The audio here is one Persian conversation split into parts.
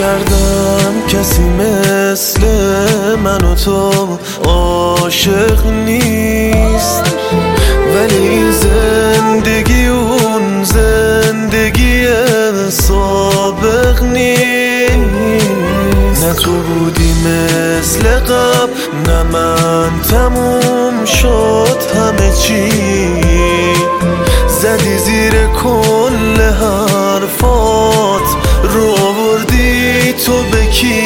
کردم کسی مثل من و تو عاشق نیست، ولی این زندگی اون زندگی سابق نیست. نه تو بودی مثل قبل، نه من، تموم شد همه چی. زدی زیر کل حرفات، رو آوردی تو به کی؟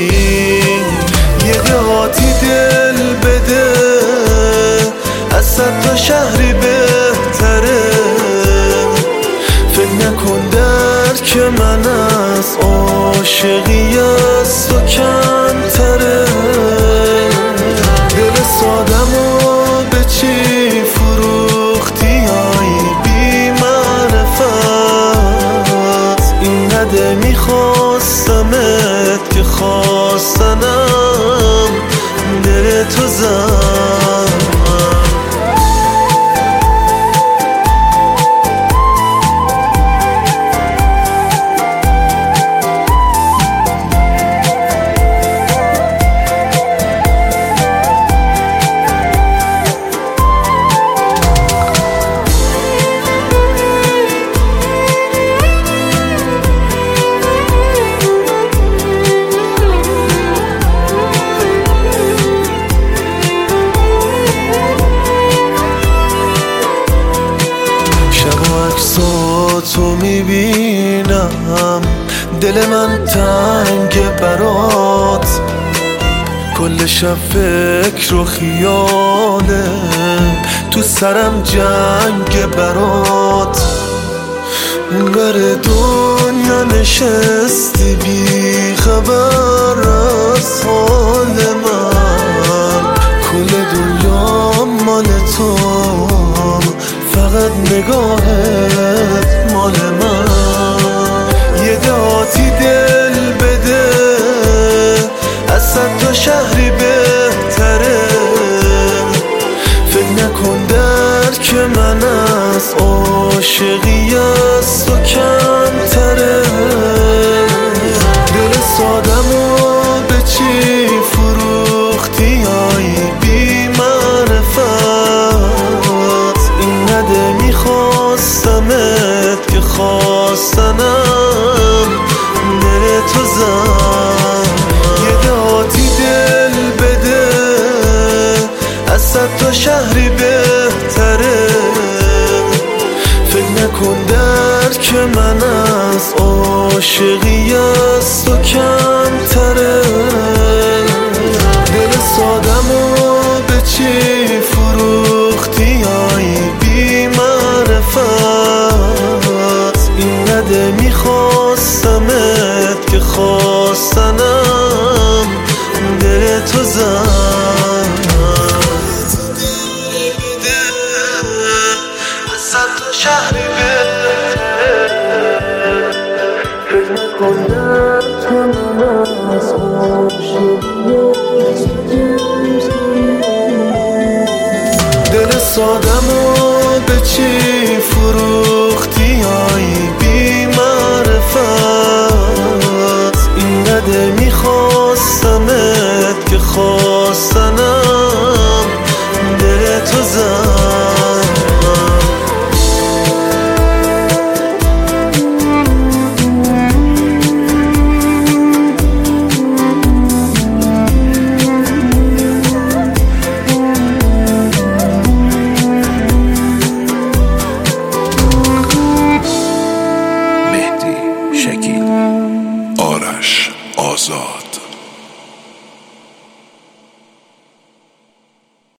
یه دهاتی دل بده از 100 تا شهری بهتره. فکر نکن درک من از عاشقی از تو کمتره. دل سادمو به چی فروختی ای بی معرفت؟ اینقدر میخواستمت که خواستنم دل تو زد. عکساتو میبینم، دل من تنگ برات. کل شب فکر و خیاله، تو سرم جنگ برات. بر دنیا نشستی بی خبر از حال من. کل دنیا مال تو، فقط نگاهت مال من. یه دهاتی دل بده از 100 تا شهری بهتره. فکر نکن درک من از عاشقی از تو کمتره. دل سادمو به چی فروختی ای بی معرفت؟ اینقدر میخواستمت که خواستنم دل تو زد. یه دهاتی دل بده از 100 تا شهری بهتره. فکر نکن درک من از عاشقی از تو کمتره. دل سادمو به چی فروختی ای بی معرفت؟ اینقدر میخواستمت که خواستنم دل تو زد. از 100 تا شهری بهتره. فکر نکن درک من از عاشقی از تو کمتره. دل سادمو به چی فرو